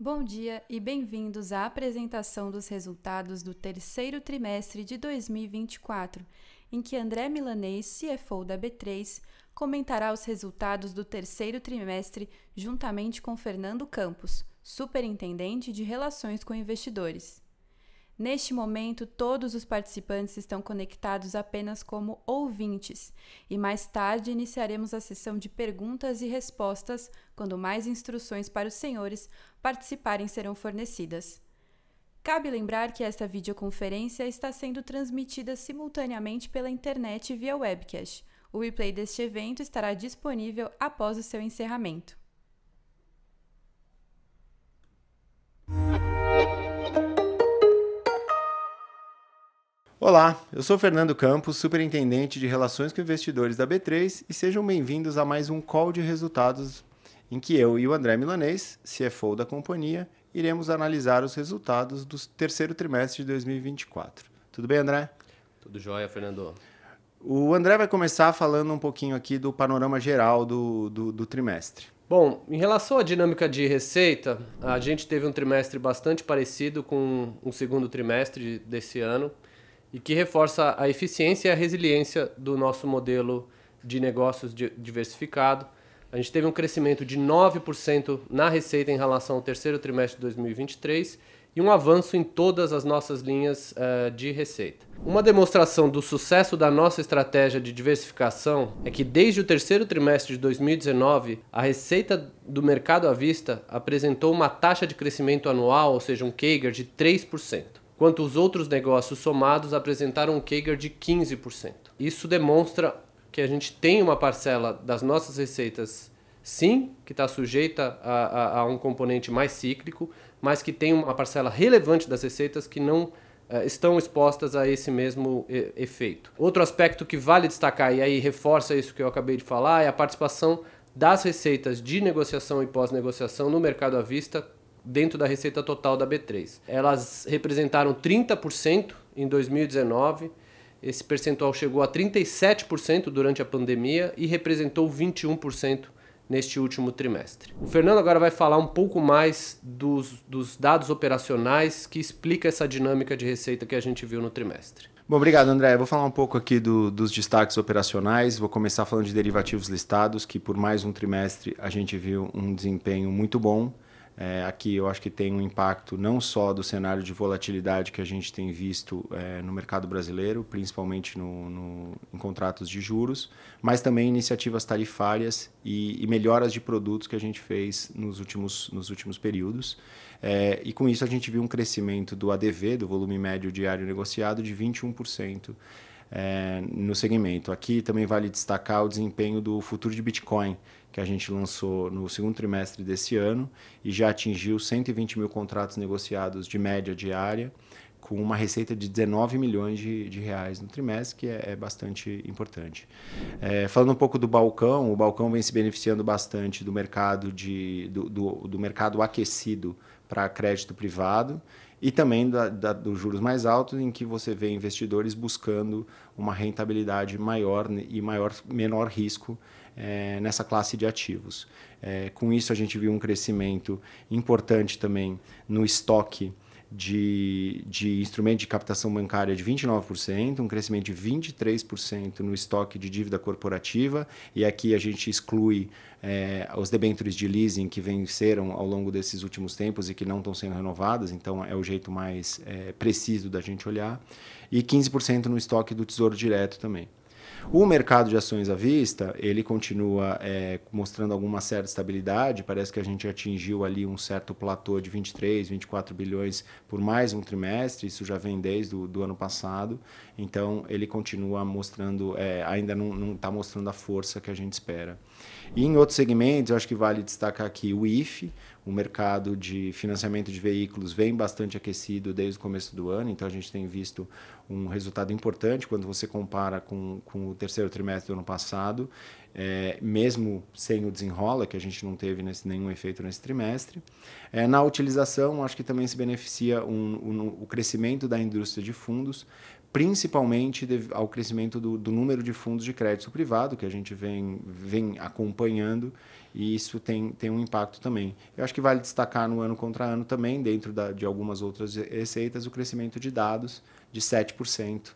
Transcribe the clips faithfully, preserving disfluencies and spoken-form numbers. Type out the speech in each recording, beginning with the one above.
Bom dia e bem-vindos à apresentação dos resultados do terceiro trimestre de dois mil e vinte e quatro, em que André Milanez, C F O da B três, comentará os resultados do terceiro trimestre juntamente com Fernando Campos, Superintendente de Relações com Investidores. Neste momento, todos os participantes estão conectados apenas como ouvintes e mais tarde iniciaremos a sessão de perguntas e respostas, quando mais instruções para os senhores participarem serão fornecidas. Cabe lembrar que esta videoconferência está sendo transmitida simultaneamente pela internet via webcast. O replay deste evento estará disponível após o seu encerramento. Olá, eu sou Fernando Campos, Superintendente de Relações com Investidores da B três e sejam bem-vindos a mais um call de resultados em que eu e o André Milanez, C F O da companhia, iremos analisar os resultados do terceiro trimestre de dois mil e vinte e quatro. Tudo bem, André? Tudo jóia, Fernando. O André vai começar falando um pouquinho aqui do panorama geral do, do, do trimestre. Bom, em relação à dinâmica de receita, a gente teve um trimestre bastante parecido com o segundo trimestre desse ano, e que reforça a eficiência e a resiliência do nosso modelo de negócios diversificado. A gente teve um crescimento de nove por cento na receita em relação ao terceiro trimestre de dois mil e vinte e três e um avanço em todas as nossas linhas uh, de receita. Uma demonstração do sucesso da nossa estratégia de diversificação é que desde o terceiro trimestre de dois mil e dezenove, a receita do mercado à vista apresentou uma taxa de crescimento anual, ou seja, um C A G R de três por cento. Enquanto os outros negócios somados apresentaram um C A G R de quinze por cento. Isso demonstra que a gente tem uma parcela das nossas receitas, sim, que está sujeita a, a, a um componente mais cíclico, mas que tem uma parcela relevante das receitas que não uh, estão expostas a esse mesmo e, efeito. Outro aspecto que vale destacar, e aí reforça isso que eu acabei de falar, é a participação das receitas de negociação e pós-negociação no mercado à vista, dentro da receita total da B três. Elas representaram trinta por cento em dois mil e dezenove, esse percentual chegou a trinta e sete por cento durante a pandemia e representou vinte e um por cento neste último trimestre. O Fernando agora vai falar um pouco mais dos, dos dados operacionais que explica essa dinâmica de receita que a gente viu no trimestre. Bom, obrigado, André. Eu vou falar um pouco aqui do, dos destaques operacionais. Vou começar falando de derivativos listados, que por mais um trimestre a gente viu um desempenho muito bom. É, aqui eu acho que tem um impacto não só do cenário de volatilidade que a gente tem visto é, no mercado brasileiro, principalmente no, no, em contratos de juros, mas também iniciativas tarifárias e, e melhoras de produtos que a gente fez nos últimos, nos últimos períodos. É, e com isso a gente viu um crescimento do A D V, do volume médio diário negociado, de vinte e um por cento é, no segmento. Aqui também vale destacar o desempenho do futuro de Bitcoin, que a gente lançou no segundo trimestre desse ano e já atingiu cento e vinte mil contratos negociados de média diária, com uma receita de dezenove milhões de, de reais no trimestre, que é, é bastante importante. É, falando um pouco do balcão, o balcão vem se beneficiando bastante do mercado, de, do, do, do mercado aquecido para crédito privado e também da, da, dos juros mais altos, em que você vê investidores buscando uma rentabilidade maior e maior, menor risco É, nessa classe de ativos. É, com isso, a gente viu um crescimento importante também no estoque de, de instrumento de captação bancária de vinte e nove por cento, um crescimento de vinte e três por cento no estoque de dívida corporativa, e aqui a gente exclui é, os debêntures de leasing que venceram ao longo desses últimos tempos e que não estão sendo renovadas, então é o jeito mais é, preciso da gente olhar, e quinze por cento no estoque do Tesouro Direto também. O mercado de ações à vista, ele continua é, mostrando alguma certa estabilidade, parece que a gente atingiu ali um certo platô de vinte e três, vinte e quatro bilhões por mais um trimestre, isso já vem desde o do ano passado, então ele continua mostrando, é, ainda não está mostrando a força que a gente espera. E em outros segmentos, eu acho que vale destacar aqui o I F E, o mercado de financiamento de veículos vem bastante aquecido desde o começo do ano, então a gente tem visto um resultado importante quando você compara com, com o terceiro trimestre do ano passado, é, mesmo sem o desenrola, que a gente não teve nesse, nenhum efeito nesse trimestre. É, na utilização, acho que também se beneficia um, um, o crescimento da indústria de fundos, principalmente ao crescimento do, do número de fundos de crédito privado, que a gente vem, vem acompanhando, e isso tem, tem um impacto também. Eu acho que vale destacar no ano contra ano também, dentro da, de algumas outras receitas, o crescimento de dados de sete por cento,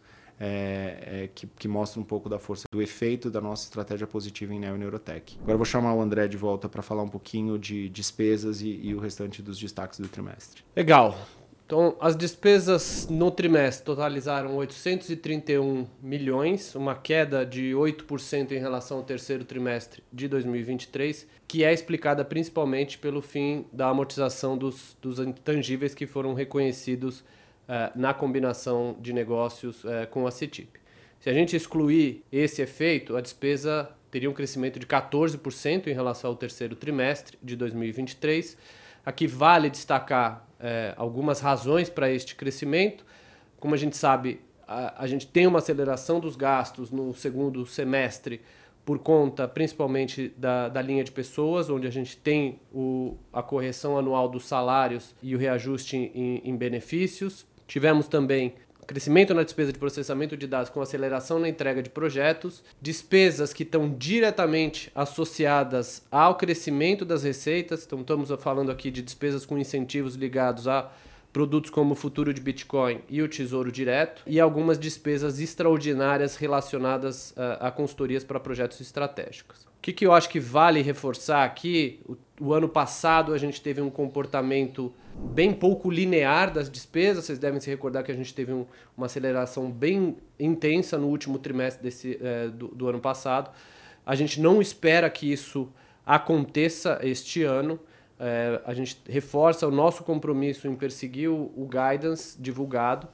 é, é, que, que mostra um pouco da força do efeito da nossa estratégia positiva em Neo Neurotech. Agora eu vou chamar o André de volta para falar um pouquinho de despesas e, e o restante dos destaques do trimestre. Legal. Então, as despesas no trimestre totalizaram oitocentos e trinta e um milhões, uma queda de oito por cento em relação ao terceiro trimestre de dois mil e vinte e três, que é explicada principalmente pelo fim da amortização dos, dos intangíveis que foram reconhecidos eh, na combinação de negócios eh, com a Cetip. Se a gente excluir esse efeito, a despesa teria um crescimento de quatorze por cento em relação ao terceiro trimestre de dois mil e vinte e três. Aqui vale destacar é, algumas razões para este crescimento. Como a gente sabe, a, a gente tem uma aceleração dos gastos no segundo semestre por conta principalmente da, da linha de pessoas, onde a gente tem o, a correção anual dos salários e o reajuste em, em benefícios. Tivemos também crescimento na despesa de processamento de dados com aceleração na entrega de projetos, despesas que estão diretamente associadas ao crescimento das receitas, então estamos falando aqui de despesas com incentivos ligados a produtos como o futuro de Bitcoin e o Tesouro Direto, e algumas despesas extraordinárias relacionadas a, a consultorias para projetos estratégicos. O que, que eu acho que vale reforçar aqui, o, o ano passado a gente teve um comportamento bem pouco linear das despesas, vocês devem se recordar que a gente teve um, uma aceleração bem intensa no último trimestre desse, é, do, do ano passado. A gente não espera que isso aconteça este ano. É, a gente reforça o nosso compromisso em perseguir o, o guidance divulgado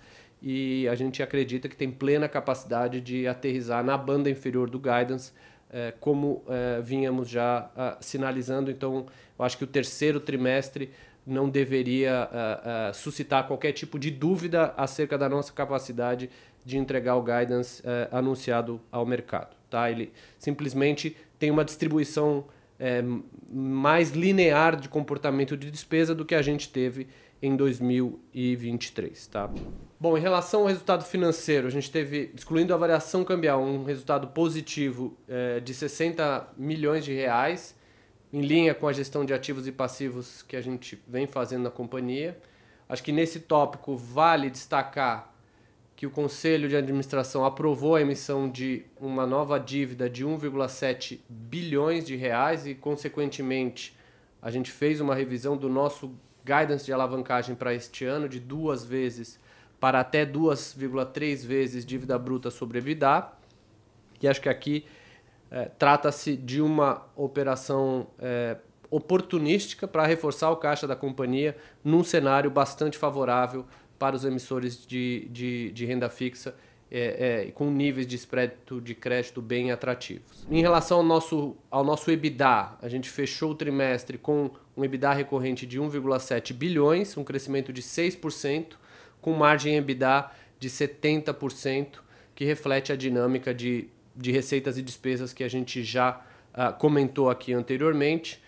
e a gente acredita que tem plena capacidade de aterrissar na banda inferior do guidance, é, como é, vínhamos já a, sinalizando. Então, eu acho que o terceiro trimestre não deveria uh, uh, suscitar qualquer tipo de dúvida acerca da nossa capacidade de entregar o guidance uh, anunciado ao mercado. Tá? Ele simplesmente tem uma distribuição uh, mais linear de comportamento de despesa do que a gente teve em dois mil e vinte e três. Tá? Bom, em relação ao resultado financeiro, a gente teve, excluindo a variação cambial, um resultado positivo uh, de sessenta milhões de reais, em linha com a gestão de ativos e passivos que a gente vem fazendo na companhia. Acho que nesse tópico vale destacar que o Conselho de Administração aprovou a emissão de uma nova dívida de um vírgula sete bilhões de reais e, consequentemente, a gente fez uma revisão do nosso guidance de alavancagem para este ano de duas vezes para até duas vírgula três vezes dívida bruta sobre EBITDA. E acho que aqui É, trata-se de uma operação é, oportunística para reforçar o caixa da companhia num cenário bastante favorável para os emissores de, de, de renda fixa é, é, com níveis de spread de crédito bem atrativos. Em relação ao nosso, ao nosso EBITDA, a gente fechou o trimestre com um EBITDA recorrente de um vírgula sete bilhões, um crescimento de seis por cento, com margem EBITDA de setenta por cento, que reflete a dinâmica de de receitas e despesas que a gente já uh, comentou aqui anteriormente.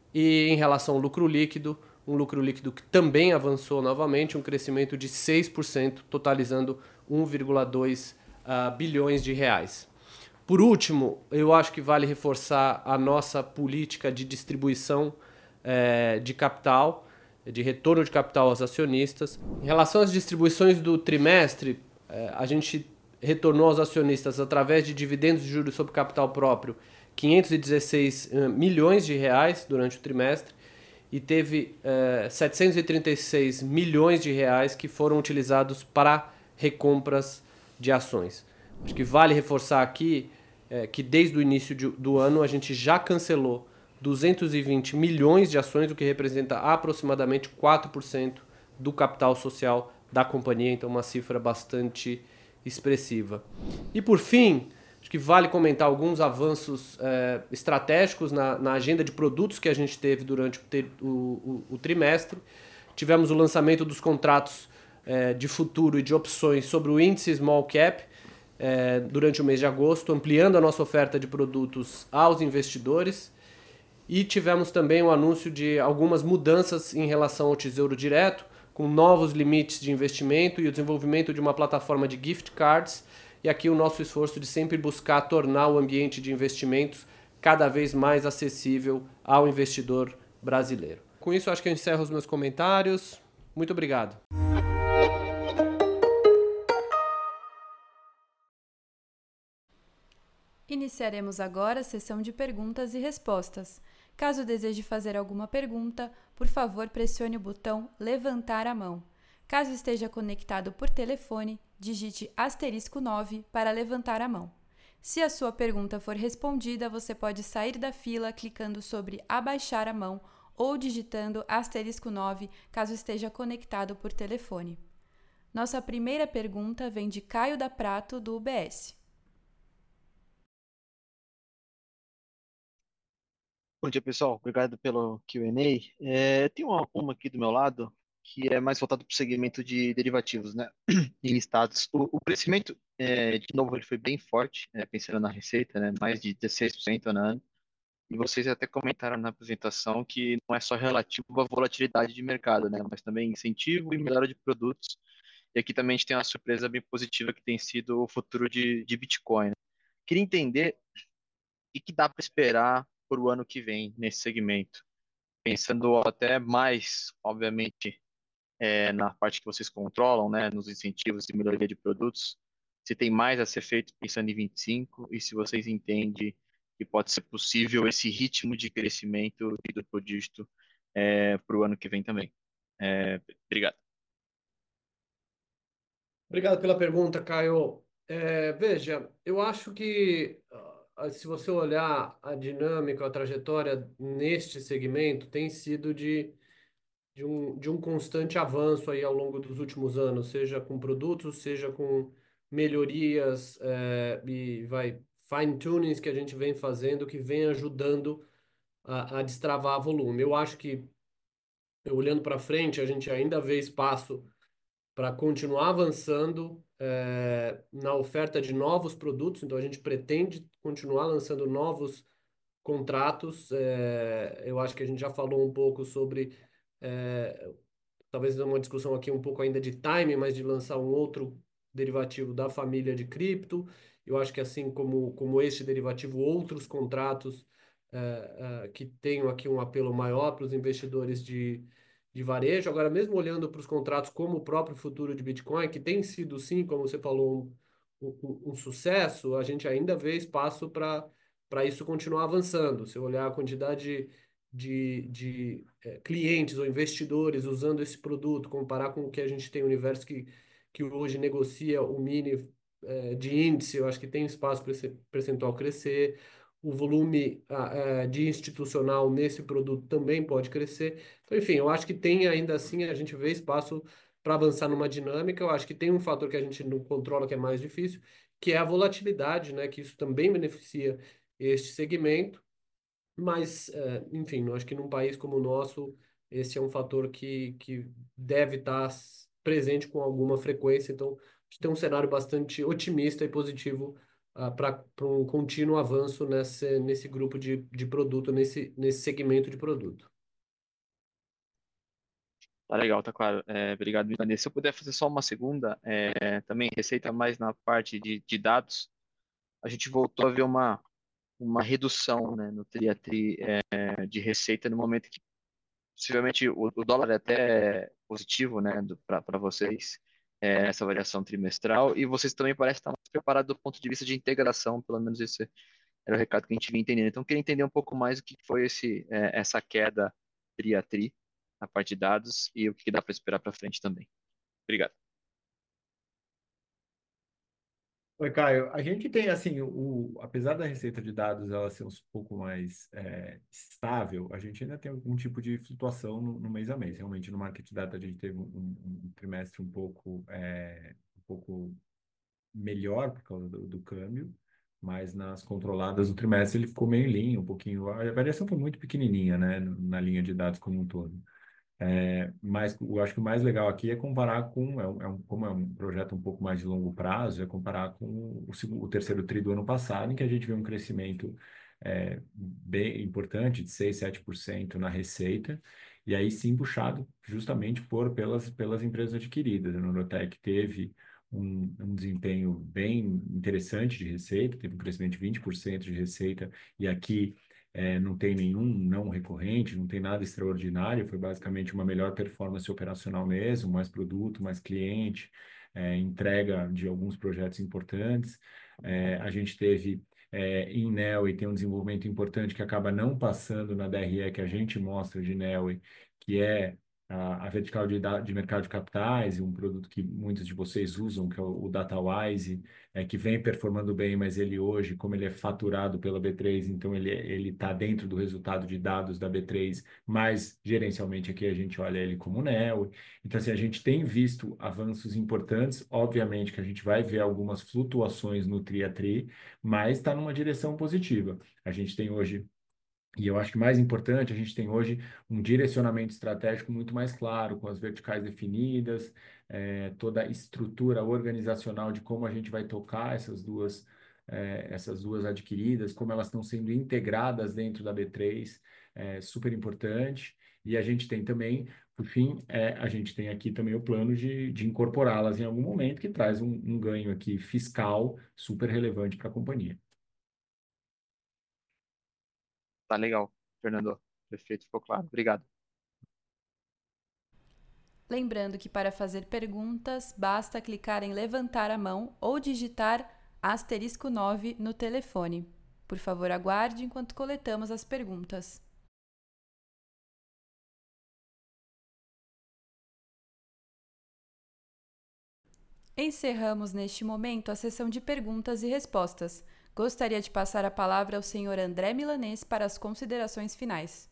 E em relação ao lucro líquido, um lucro líquido que também avançou novamente, um crescimento de seis por cento, totalizando um vírgula dois uh, bilhões de reais. Por último, eu acho que vale reforçar a nossa política de distribuição eh, de capital, de retorno de capital aos acionistas. Em relação às distribuições do trimestre, eh, a gente retornou aos acionistas através de dividendos de juros sobre capital próprio quinhentos e dezesseis milhões de reais durante o trimestre e teve eh, setecentos e trinta e seis milhões de reais que foram utilizados para recompras de ações. Acho que vale reforçar aqui eh, que desde o início de, do ano a gente já cancelou duzentos e vinte milhões de ações, o que representa aproximadamente quatro por cento do capital social da companhia, então uma cifra bastante expressiva. E por fim, acho que vale comentar alguns avanços é, estratégicos na, na agenda de produtos que a gente teve durante o, ter, o, o, o trimestre. Tivemos o lançamento dos contratos é, de futuro e de opções sobre o índice Small Cap é, durante o mês de agosto, ampliando a nossa oferta de produtos aos investidores. E tivemos também o anúncio de algumas mudanças em relação ao Tesouro Direto, com novos limites de investimento e o desenvolvimento de uma plataforma de gift cards. E aqui o nosso esforço de sempre buscar tornar o ambiente de investimentos cada vez mais acessível ao investidor brasileiro. Com isso, acho que eu encerro os meus comentários. Muito obrigado. Iniciaremos agora a sessão de perguntas e respostas. Caso deseje fazer alguma pergunta, por favor pressione o botão levantar a mão. Caso esteja conectado por telefone, digite asterisco nove para levantar a mão. Se a sua pergunta for respondida, você pode sair da fila clicando sobre abaixar a mão ou digitando asterisco nove caso esteja conectado por telefone. Nossa primeira pergunta vem de Caio da Prato, do U B S. Bom dia, pessoal. Obrigado pelo Q and A. É, tem uma, uma aqui do meu lado que é mais voltado para o segmento de derivativos, né? E listados. O, o crescimento, é, de novo, ele foi bem forte, é, pensando na receita, né? Mais de dezesseis por cento no ano. E vocês até comentaram na apresentação que não é só relativo à volatilidade de mercado, né? Mas também incentivo e melhora de produtos. E aqui também a gente tem uma surpresa bem positiva que tem sido o futuro de, de Bitcoin, né? Queria entender o que dá para esperar para o ano que vem nesse segmento, pensando até mais, obviamente, é, na parte que vocês controlam, né, nos incentivos de melhoria de produtos, se tem mais a ser feito pensando em vinte e cinco e se vocês entendem que pode ser possível esse ritmo de crescimento e duplo dígito é, para o ano que vem também. É, obrigado. Obrigado pela pergunta, Caio. É, veja, eu acho que ah, se você olhar a dinâmica, a trajetória neste segmento, tem sido de, de um, de um constante avanço aí ao longo dos últimos anos, seja com produtos, seja com melhorias é, e vai fine-tunings que a gente vem fazendo, que vem ajudando a, a destravar volume. Eu acho que, olhando para frente, a gente ainda vê espaço para continuar avançando eh, na oferta de novos produtos. Então, a gente pretende continuar lançando novos contratos. Eh, eu acho que a gente já falou um pouco sobre, eh, talvez uma discussão aqui um pouco ainda de time, mas de lançar um outro derivativo da família de cripto. Eu acho que assim como, como este derivativo, outros contratos eh, eh, que tenham aqui um apelo maior para os investidores de, de varejo. Agora, mesmo olhando para os contratos como o próprio futuro de Bitcoin, que tem sido, sim, como você falou, um, um, um sucesso, a gente ainda vê espaço para para isso continuar avançando. Se eu olhar a quantidade de, de eh, clientes ou investidores usando esse produto, comparar com o que a gente tem, o universo que, que hoje negocia o mini eh, de índice, eu acho que tem espaço para esse percentual crescer. O volume ah, eh, de institucional nesse produto também pode crescer. Então, enfim, eu acho que tem ainda assim, a gente vê espaço para avançar numa dinâmica. Eu acho que tem um fator que a gente não controla, que é mais difícil, que é a volatilidade, né? Que isso também beneficia este segmento. Mas, eh, enfim, eu acho que num país como o nosso, esse é um fator que, que deve estar presente com alguma frequência. Então, a gente tem um cenário bastante otimista e positivo para um contínuo avanço nesse, nesse grupo de, de produto, nesse, nesse segmento de produto. Tá legal, tá claro. É, obrigado, Milanês. Se eu puder fazer só uma segunda, é, também receita mais na parte de, de dados, a gente voltou a ver uma, uma redução, né, no triatri é, de receita no momento que possivelmente o, o dólar é até positivo, né, para vocês, é, essa variação trimestral, e vocês também parecem estar mais preparados do ponto de vista de integração, pelo menos esse era o recado que a gente vinha entendendo. Então, eu queria entender um pouco mais o que foi esse, é, essa queda tri a tri, na parte de dados, e o que dá para esperar para frente também. Obrigado. Oi, Caio. A gente tem, assim, o, apesar da receita de dados ela ser um pouco mais é, estável, a gente ainda tem algum tipo de flutuação no, no mês a mês. Realmente, no Market Data, a gente teve um, um- um trimestre um pouco, é, um pouco melhor por causa do, do câmbio, mas nas controladas do trimestre ele ficou meio em linha, um pouquinho. A variação foi muito pequenininha, né, na linha de dados como um todo. É, mas eu acho que o mais legal aqui é comparar com, é um, é um- como é um projeto um pouco mais de longo prazo, é comparar com o, segundo, o terceiro tri do ano passado, em que a gente vê um crescimento é, bem importante, de seis, sete por cento na receita, E aí sim puxado justamente por pelas, pelas empresas adquiridas. A Neurotech teve um, um desempenho bem interessante de receita, teve um crescimento de vinte por cento de receita, e aqui eh, não tem nenhum não recorrente, não tem nada extraordinário, foi basicamente uma melhor performance operacional mesmo, mais produto, mais cliente, eh, entrega de alguns projetos importantes. Eh, a gente teve é, em Neoway tem um desenvolvimento importante que acaba não passando na D R E que a gente mostra de Neoway, que é a, a vertical de, da- de mercado de capitais, e um produto que muitos de vocês usam, que é o, o DataWise, é, que vem performando bem, mas ele hoje, como ele é faturado pela B três, então ele ele está dentro do resultado de dados da B três, mas gerencialmente aqui a gente olha ele como Neoway. Então, assim, a gente tem visto avanços importantes, obviamente que a gente vai ver algumas flutuações no tri a tri, mas está numa direção positiva. A gente tem hoje, e eu acho que mais importante, a gente tem hoje um direcionamento estratégico muito mais claro, com as verticais definidas, eh, toda a estrutura organizacional de como a gente vai tocar essas duas, eh, essas duas adquiridas, como elas estão sendo integradas dentro da B três, é super importante. E a gente tem também, por fim, eh, a gente tem aqui também o plano de, de incorporá-las em algum momento, que traz um, um ganho aqui fiscal super relevante para a companhia. Tá legal, Fernando. Perfeito, ficou claro. Obrigado. Lembrando que para fazer perguntas, basta clicar em levantar a mão ou digitar asterisco nove no telefone. Por favor, aguarde enquanto coletamos as perguntas. Encerramos neste momento a sessão de perguntas e respostas. Gostaria de passar a palavra ao senhor André Milanês para as considerações finais.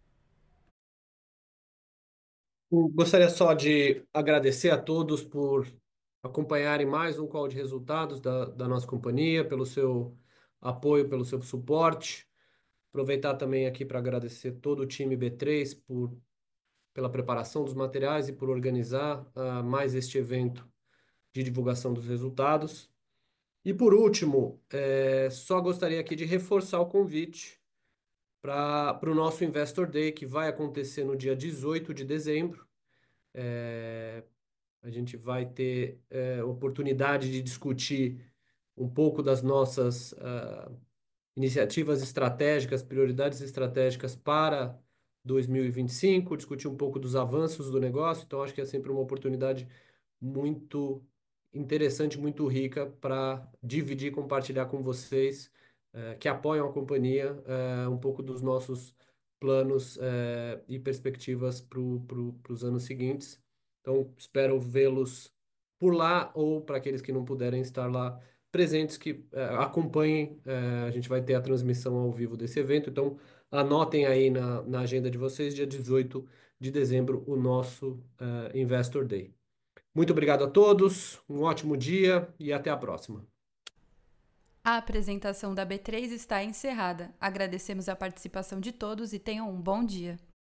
Eu Gostaria só de agradecer a todos por acompanharem mais um call de resultados da, da nossa companhia, pelo seu apoio, pelo seu suporte. Aproveitar também aqui para agradecer todo o time B três por, pela preparação dos materiais e por organizar ah, mais este evento de divulgação dos resultados. E por último, eh, só gostaria aqui de reforçar o convite para o nosso Investor Day, que vai acontecer no dia dezoito de dezembro. É, a gente vai ter é, oportunidade de discutir um pouco das nossas ah, iniciativas estratégicas, prioridades estratégicas para dois mil e vinte e cinco, discutir um pouco dos avanços do negócio. Então, acho que é sempre uma oportunidade muito interessante, muito rica para dividir e compartilhar com vocês eh, que apoiam a companhia eh, um pouco dos nossos planos eh, e perspectivas para pro, os anos seguintes. Então, espero vê-los por lá ou para aqueles que não puderem estar lá presentes que eh, acompanhem. Eh, a gente vai ter a transmissão ao vivo desse evento, então anotem aí na, na agenda de vocês, dia dezoito de dezembro, o nosso eh, Investor Day. Muito obrigado a todos, um ótimo dia e até a próxima. A apresentação da B três está encerrada. Agradecemos a participação de todos e tenham um bom dia.